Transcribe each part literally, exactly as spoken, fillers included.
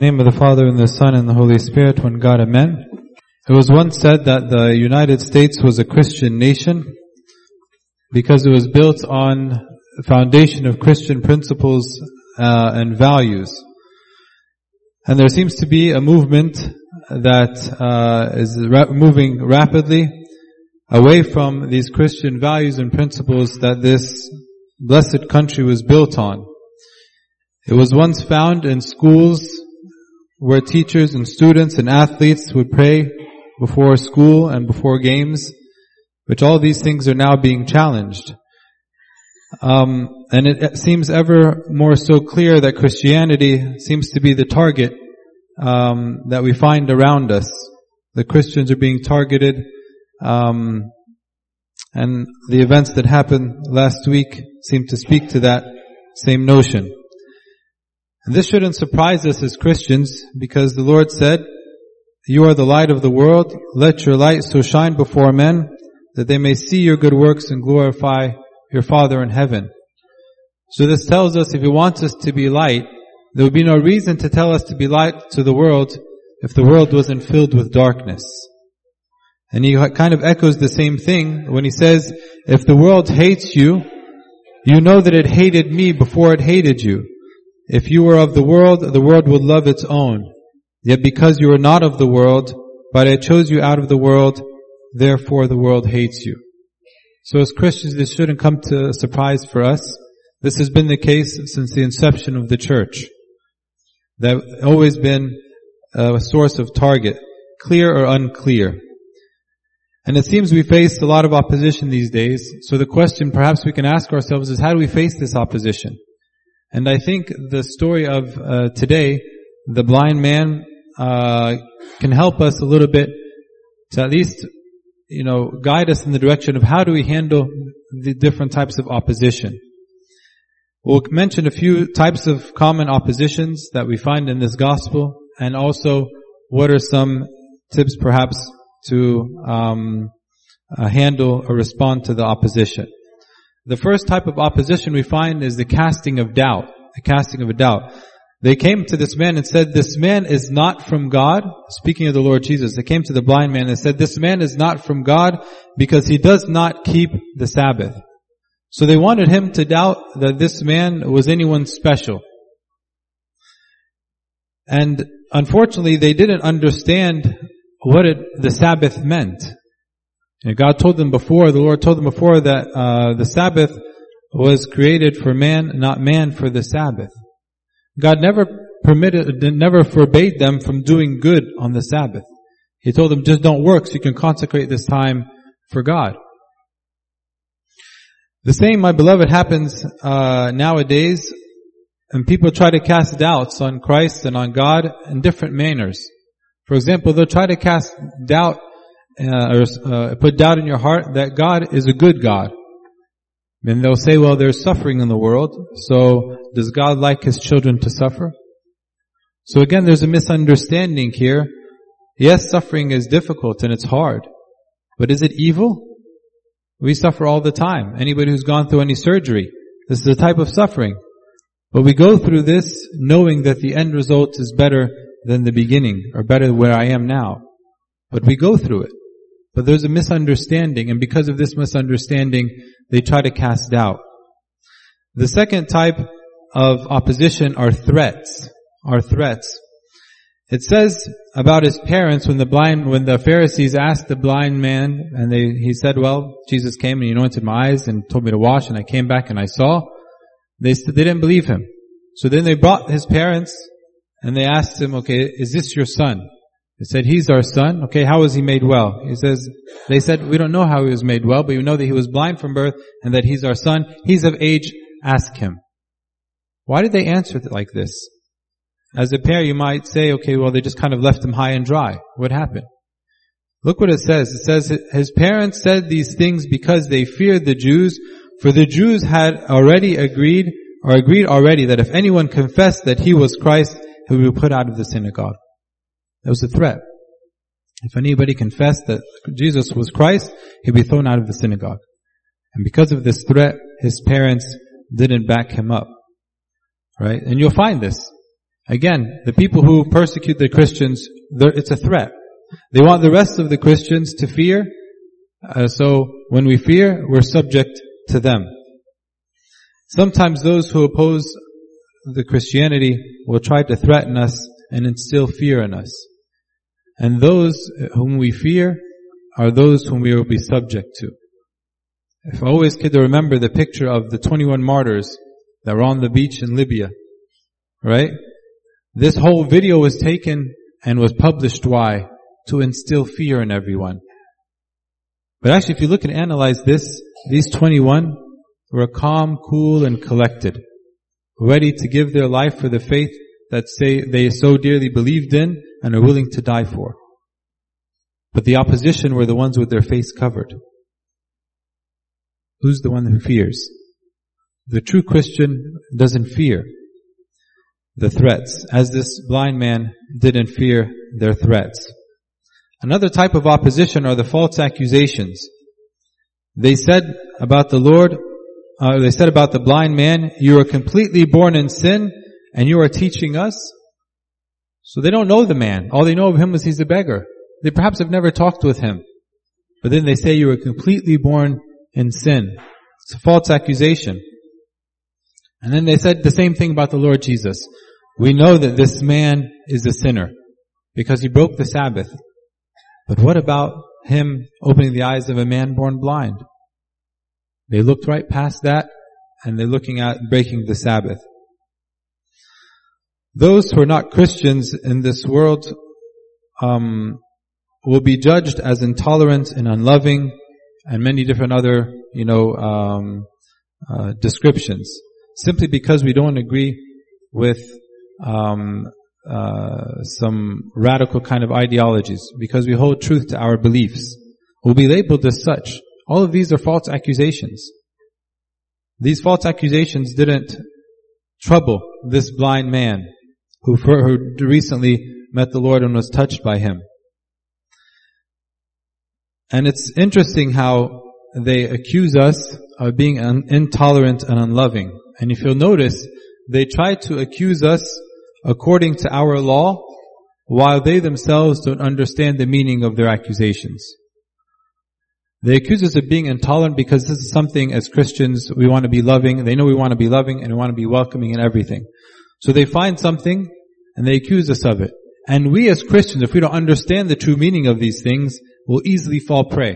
In the name of the Father, and the Son, and the Holy Spirit, one God, Amen. It was once said that the United States was a Christian nation because it was built on the foundation of Christian principles uh, and values. And there seems to be a movement that uh, is ra- moving rapidly away from these Christian values and principles that this blessed country was built on. It was once found in schools where teachers and students and athletes would pray before school and before games, which all these things are now being challenged. Um, and it seems ever more so clear that Christianity seems to be the target um, that we find around us. The Christians are being targeted, um, and the events that happened last week seem to speak to that same notion. And this shouldn't surprise us as Christians, because the Lord said, "You are the light of the world. Let your light so shine before men that they may see your good works and glorify your Father in heaven." So this tells us if He wants us to be light, there would be no reason to tell us to be light to the world if the world wasn't filled with darkness. And He kind of echoes the same thing when He says, "If the world hates you, you know that it hated me before it hated you. If you were of the world, the world would love its own. Yet because you are not of the world, but I chose you out of the world, therefore the world hates you." So as Christians, this shouldn't come to a surprise for us. This has been the case since the inception of the church. That's always been a source of target, clear or unclear. And it seems we face a lot of opposition these days. So the question perhaps we can ask ourselves is, how do we face this opposition? And I think the story of uh, today, the blind man, uh, can help us a little bit to at least, you know, guide us in the direction of how do we handle the different types of opposition. We'll mention a few types of common oppositions that we find in this gospel, and also what are some tips perhaps to um, uh, handle or respond to the opposition. The first type of opposition we find is the casting of doubt. The casting of a doubt. They came to this man and said, "This man is not from God." Speaking of the Lord Jesus, they came to the blind man and said, "This man is not from God because he does not keep the Sabbath." So they wanted him to doubt that this man was anyone special. And unfortunately, they didn't understand what it, the Sabbath meant. And God told them before, the Lord told them before that uh, the Sabbath was created for man, not man for the Sabbath. God never permitted, never forbade them from doing good on the Sabbath. He told them, just don't work so you can consecrate this time for God. The same, my beloved, happens uh, nowadays, and people try to cast doubts on Christ and on God in different manners. For example, they'll try to cast doubt Uh, or uh, put doubt in your heart that God is a good God. And they'll say, well, there's suffering in the world, so does God like His children to suffer? So again, there's a misunderstanding here. Yes, suffering is difficult and it's hard, but is it evil? We suffer all the time. Anybody who's gone through any surgery, this is a type of suffering. But we go through this knowing that the end result is better than the beginning, or better than where I am now. But we go through it. But there's a misunderstanding, and because of this misunderstanding, they try to cast doubt. The second type of opposition are threats. Are threats. It says about his parents when the blind, when the Pharisees asked the blind man, and they, he said, "Well, Jesus came and he anointed my eyes and told me to wash, and I came back and I saw." They said they didn't believe him. So then they brought his parents and they asked him, "Okay, is this your son?" They said, "He's our son." "Okay, how was he made well?" He says, they said, "We don't know how he was made well, but we know that he was blind from birth and that he's our son. He's of age, ask him." Why did they answer it like this? As a pair, you might say, okay, well, they just kind of left him high and dry. What happened? Look what it says. It says, his parents said these things because they feared the Jews, for the Jews had already agreed, or agreed already, that if anyone confessed that he was Christ, he would be put out of the synagogue. That was a threat. If anybody confessed that Jesus was Christ, he'd be thrown out of the synagogue. And because of this threat, his parents didn't back him up. Right? And you'll find this. Again, the people who persecute the Christians, it's a threat. They want the rest of the Christians to fear. Uh, so when we fear, we're subject to them. Sometimes those who oppose the Christianity will try to threaten us and instill fear in us. And those whom we fear are those whom we will be subject to. If I always could remember the picture of the twenty-one martyrs that were on the beach in Libya, right? This whole video was taken and was published. Why? To instill fear in everyone. But actually, if you look and analyze this, these twenty-one were calm, cool, and collected, ready to give their life for the faith that say they so dearly believed in and are willing to die for. But the opposition were the ones with their face covered. Who's the one who fears? The true Christian doesn't fear the threats, as this blind man didn't fear their threats. Another type of opposition are the false accusations. They said about the Lord, uh, they said about the blind man, you are completely born in sin and you are teaching us. So they don't know the man. All they know of him is he's a beggar. They perhaps have never talked with him. But then they say you were completely born in sin. It's a false accusation. And then they said the same thing about the Lord Jesus. We know that this man is a sinner because he broke the Sabbath. But what about him opening the eyes of a man born blind? They looked right past that and they're looking at breaking the Sabbath. Those who are not Christians in this world um, will be judged as intolerant and unloving and many different other, you know, um, uh, descriptions, simply because we don't agree with um, uh, some radical kind of ideologies, because we hold truth to our beliefs. We'll be labeled as such. All of these are false accusations. These false accusations didn't trouble this blind man who, for, who recently met the Lord and was touched by him. And it's interesting how they accuse us of being un- intolerant and unloving. And if you'll notice, they try to accuse us according to our law, while they themselves don't understand the meaning of their accusations. They accuse us of being intolerant because this is something as Christians we want to be loving. They know we want to be loving and we want to be welcoming in everything. So they find something and they accuse us of it. And we as Christians, if we don't understand the true meaning of these things, will easily fall prey.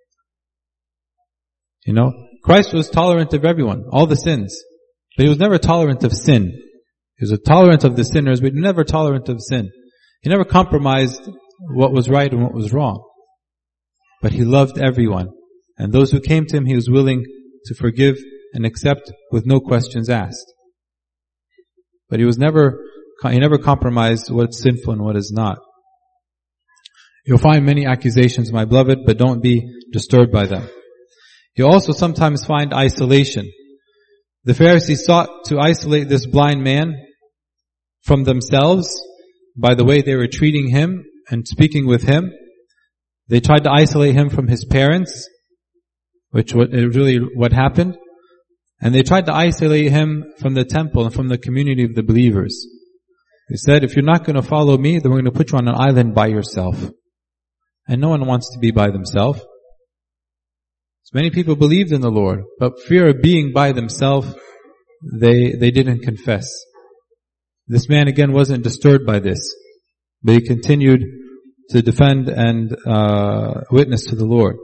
You know, Christ was tolerant of everyone, all the sins. But he was never tolerant of sin. He was tolerant of the sinners, but never tolerant of sin. He never compromised what was right and what was wrong. But he loved everyone. And those who came to him, he was willing to forgive and accept with no questions asked. But he was never, he never compromised what's sinful and what is not. You'll find many accusations, my beloved, but don't be disturbed by them. You'll also sometimes find isolation. The Pharisees sought to isolate this blind man from themselves by the way they were treating him and speaking with him. They tried to isolate him from his parents, which was really what happened. And they tried to isolate him from the temple and from the community of the believers. They said, if you're not going to follow me, then we're going to put you on an island by yourself. And no one wants to be by themselves. So many people believed in the Lord, but fear of being by themselves, they, they didn't confess. This man again wasn't disturbed by this, but he continued to defend and uh, witness to the Lord.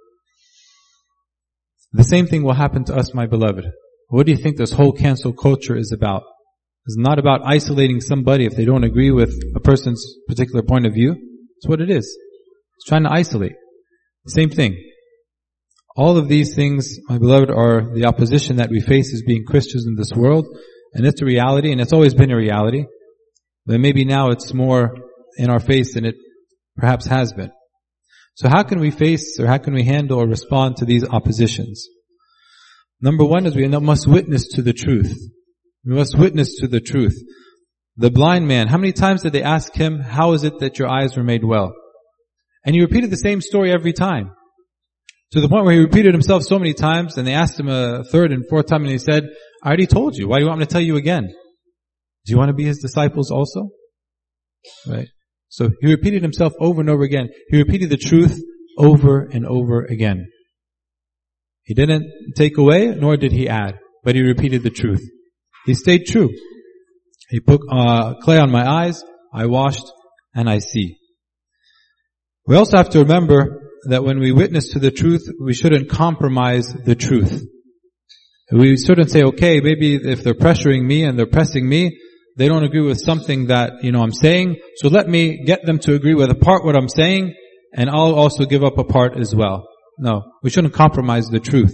The same thing will happen to us, my beloved. What do you think this whole cancel culture is about? It's not about isolating somebody if they don't agree with a person's particular point of view. It's what it is. It's trying to isolate. Same thing. All of these things, my beloved, are the opposition that we face as being Christians in this world. And it's a reality, and it's always been a reality. But maybe now it's more in our face than it perhaps has been. So how can we face, or how can we handle or respond to these oppositions? Number one is we must witness to the truth. We must witness to the truth. The blind man, how many times did they ask him, how is it that your eyes were made well? And he repeated the same story every time. To the point where he repeated himself so many times, and they asked him a third and fourth time, and he said, I already told you. Why do you want me to tell you again? Do you want to be his disciples also? Right? So he repeated himself over and over again. He repeated the truth over and over again. He didn't take away, nor did he add, but he repeated the truth. He stayed true. He put uh, clay on my eyes, I washed, and I see. We also have to remember that when we witness to the truth, we shouldn't compromise the truth. We shouldn't say, okay, maybe if they're pressuring me and they're pressing me, they don't agree with something that, you know, I'm saying, so let me get them to agree with a part what I'm saying, and I'll also give up a part as well. No, we shouldn't compromise the truth.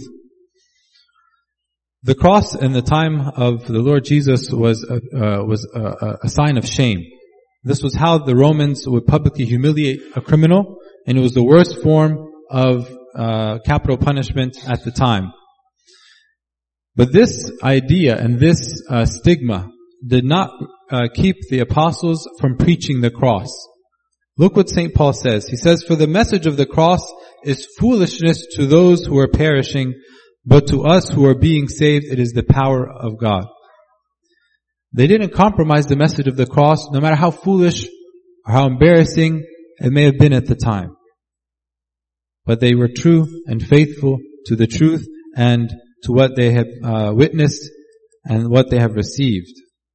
The cross in the time of the Lord Jesus was a, uh, was a, a sign of shame. This was how the Romans would publicly humiliate a criminal, and it was the worst form of uh, capital punishment at the time. But this idea and this uh, stigma did not uh, keep the apostles from preaching the cross. Look what Saint Paul says. He says, "For the message of the cross is foolishness to those who are perishing, but to us who are being saved, it is the power of God." They didn't compromise the message of the cross, no matter how foolish or how embarrassing it may have been at the time. But they were true and faithful to the truth and to what they have uh, witnessed and what they have received.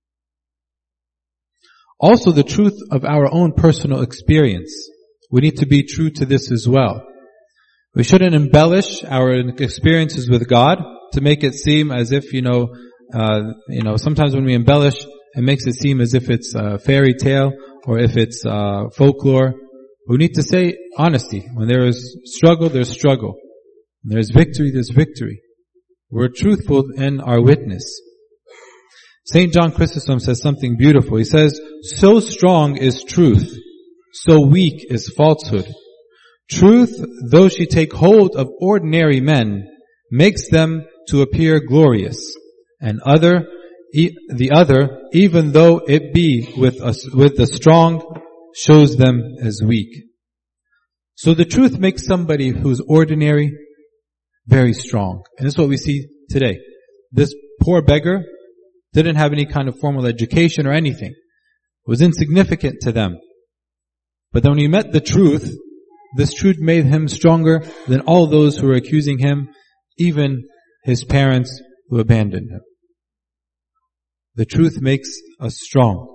Also, the truth of our own personal experience. We need to be true to this as well. We shouldn't embellish our experiences with God to make it seem as if, you know, uh, you know, sometimes when we embellish, it makes it seem as if it's a fairy tale or if it's uh, folklore. We need to say honesty. When there is struggle, there's struggle. When there's victory, there's victory. We're truthful in our witness. Saint John Chrysostom says something beautiful. He says, "So strong is truth, so weak is falsehood. Truth, though she take hold of ordinary men, makes them to appear glorious, and other, e- the other, even though it be with us, with the strong, shows them as weak." So the truth makes somebody who's ordinary very strong. And this is what we see today. This poor beggar didn't have any kind of formal education or anything. It was insignificant to them. But then when he met the truth, this truth made him stronger than all those who were accusing him, even his parents who abandoned him. The truth makes us strong.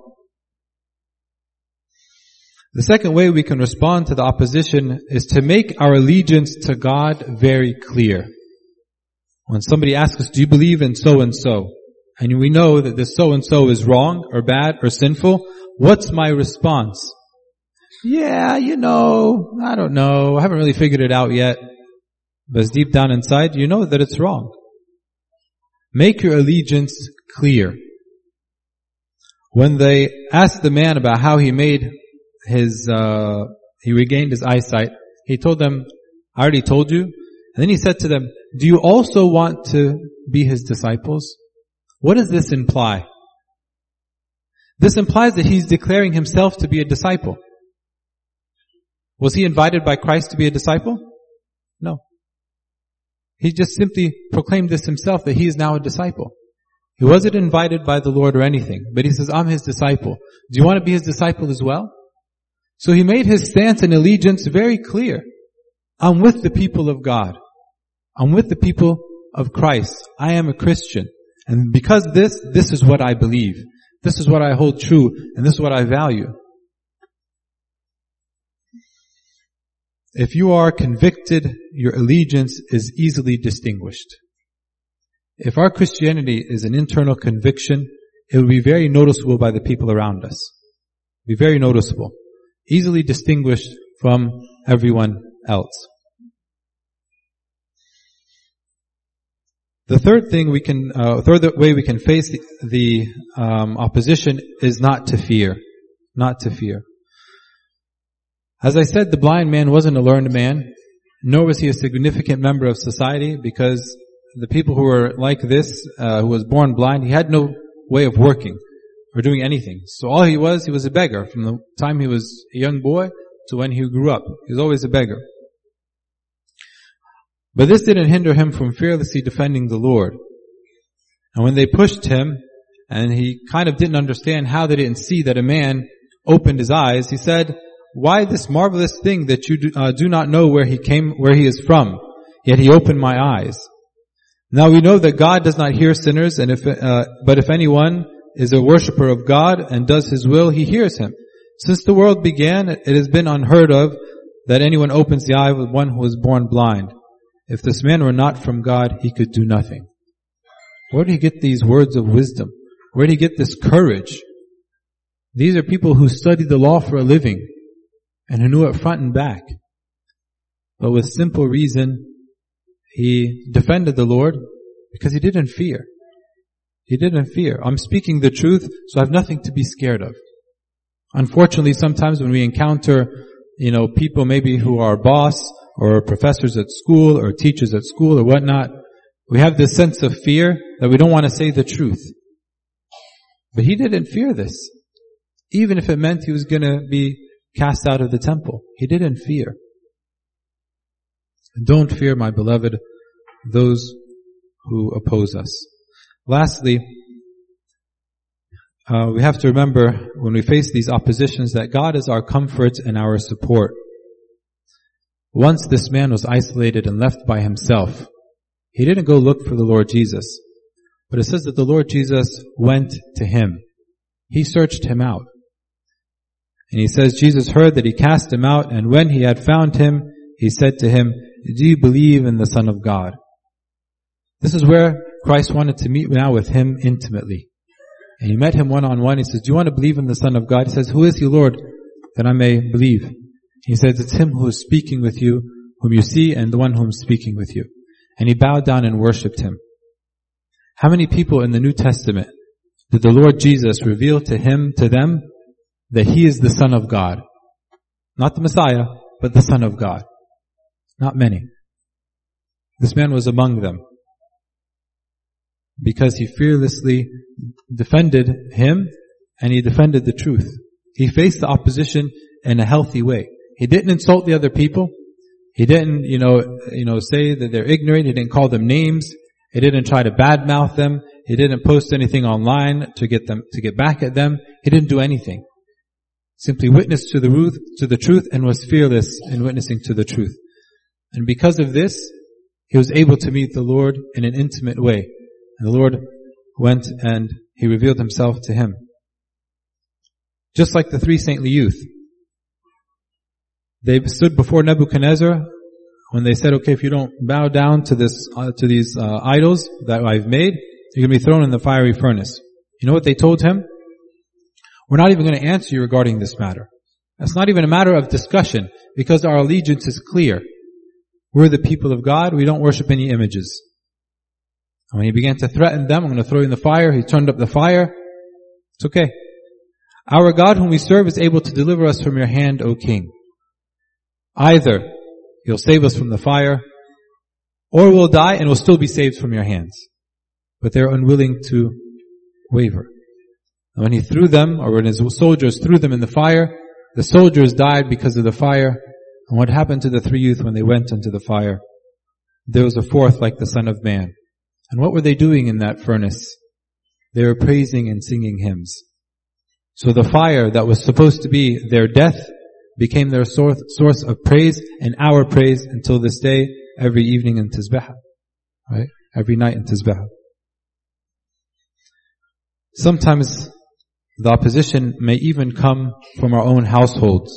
The second way we can respond to the opposition is to make our allegiance to God very clear. When somebody asks us, "Do you believe in so and so?" and we know that this so and so is wrong or bad or sinful, what's my response? Yeah, you know, I don't know, I haven't really figured it out yet. But it's deep down inside, you know that it's wrong. Make your allegiance clear. When they asked the man about how he made his, uh, he regained his eyesight, he told them, "I already told you." And then he said to them, "Do you also want to be his disciples?" What does this imply? This implies that he's declaring himself to be a disciple. Was he invited by Christ to be a disciple? No. He just simply proclaimed this himself, that he is now a disciple. He wasn't invited by the Lord or anything, but he says, "I'm his disciple. Do you want to be his disciple as well?" So he made his stance and allegiance very clear. I'm with the people of God. I'm with the people of Christ. I am a Christian. And because this, this is what I believe. This is what I hold true, and this is what I value. If you are convicted, your allegiance is easily distinguished. If our Christianity is an internal conviction, it will be very noticeable by the people around us. Be very noticeable. Easily distinguished from everyone else. The third thing we can, uh, third way we can face the, the um, opposition is not to fear. Not to fear. As I said, the blind man wasn't a learned man, nor was he a significant member of society, because the people who were like this, uh, who was born blind, he had no way of working or doing anything. So all he was, he was a beggar from the time he was a young boy to when he grew up. He was always a beggar. But this didn't hinder him from fearlessly defending the Lord. And when they pushed him and he kind of didn't understand how they didn't see that a man opened his eyes. He said, "Why this marvelous thing that you do, uh, do not know where he came, where he is from? Yet he opened my eyes." Now we know that God does not hear sinners, and if, uh, but if anyone is a worshipper of God and does His will, He hears him. Since the world began, it has been unheard of that anyone opens the eye of one who was born blind. If this man were not from God, he could do nothing. Where did he get these words of wisdom? Where did he get this courage? These are people who studied the law for a living and who knew it front and back. But with simple reason, he defended the Lord because he didn't fear. He didn't fear. I'm speaking the truth, so I have nothing to be scared of. Unfortunately, sometimes when we encounter, you know, people maybe who are boss or professors at school or teachers at school or whatnot, we have this sense of fear that we don't want to say the truth. But he didn't fear this. Even if it meant he was going to be cast out of the temple, he didn't fear. Don't fear, my beloved, those who oppose us. Lastly, uh, we have to remember when we face these oppositions that God is our comfort and our support. Once this man was isolated and left by himself. He didn't go look for the Lord Jesus, but it says that the Lord Jesus went to him. He searched him out. And he says Jesus heard that he cast him out, and when he had found him, he said to him, "Do you believe in the Son of God?" This is where Christ wanted to meet now with him intimately. And he met him one-on-one. He says, "Do you want to believe in the Son of God?" He says, "Who is he, Lord, that I may believe?" He says, "It's him who is speaking with you, whom you see, and the one whom is speaking with you." And he bowed down and worshipped him. How many people in the New Testament did the Lord Jesus reveal to him, to them, that he is the Son of God? Not the Messiah, but the Son of God. Not many. This man was among them, because he fearlessly defended him and he defended the truth. He faced the opposition in a healthy way. He didn't insult the other people. He didn't, you know, you know, say that they're ignorant. He didn't call them names. He didn't try to badmouth them. He didn't post anything online to get them, to get back at them. He didn't do anything. Simply witnessed to the truth, to the truth and was fearless in witnessing to the truth. And because of this, he was able to meet the Lord in an intimate way. And the Lord went and he revealed himself to him. Just like the three saintly youth. They stood before Nebuchadnezzar when they said, "Okay, if you don't bow down to this, uh, to these uh, idols that I've made, you're going to be thrown in the fiery furnace." You know what they told him? "We're not even going to answer you regarding this matter. It's not even a matter of discussion, because our allegiance is clear. We're the people of God. We don't worship any images." And when he began to threaten them, "I'm going to throw you in the fire," he turned up the fire. It's okay. "Our God whom we serve is able to deliver us from your hand, O king. Either He'll save us from the fire, or we'll die and we'll still be saved from your hands." But they're unwilling to waver. And when he threw them, or when his soldiers threw them in the fire, the soldiers died because of the fire. And what happened to the three youth when they went into the fire? There was a fourth like the Son of Man. And what were they doing in that furnace? They were praising and singing hymns. So the fire that was supposed to be their death became their source, source of praise and our praise until this day, every evening in Tizbah. Right? Every night in Tizbah. Sometimes the opposition may even come from our own households.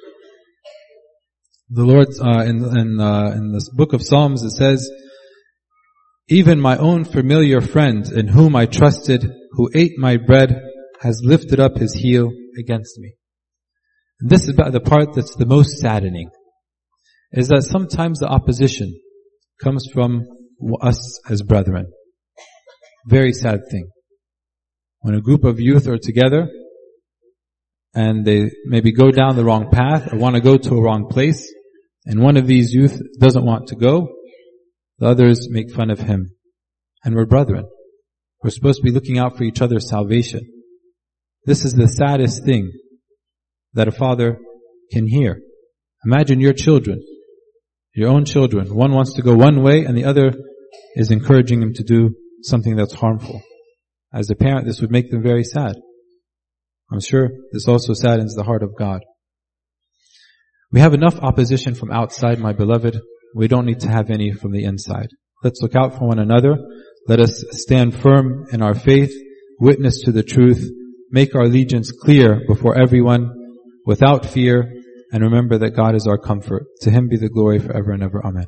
The Lord, uh, in, in, uh, in this book of Psalms, it says, "Even my own familiar friend in whom I trusted, who ate my bread, has lifted up his heel against me." And this is about the part that's the most saddening, is that sometimes the opposition comes from us as brethren. Very sad thing. When a group of youth are together and they maybe go down the wrong path or want to go to a wrong place, and one of these youth doesn't want to go, the others make fun of him. And we're brethren. We're supposed to be looking out for each other's salvation. This is the saddest thing that a father can hear. Imagine your children, your own children. One wants to go one way and the other is encouraging him to do something that's harmful. As a parent, this would make them very sad. I'm sure this also saddens the heart of God. We have enough opposition from outside, my beloved. We don't need to have any from the inside. Let's look out for one another. Let us stand firm in our faith, witness to the truth, make our allegiance clear before everyone, without fear, and remember that God is our comfort. To Him be the glory forever and ever. Amen.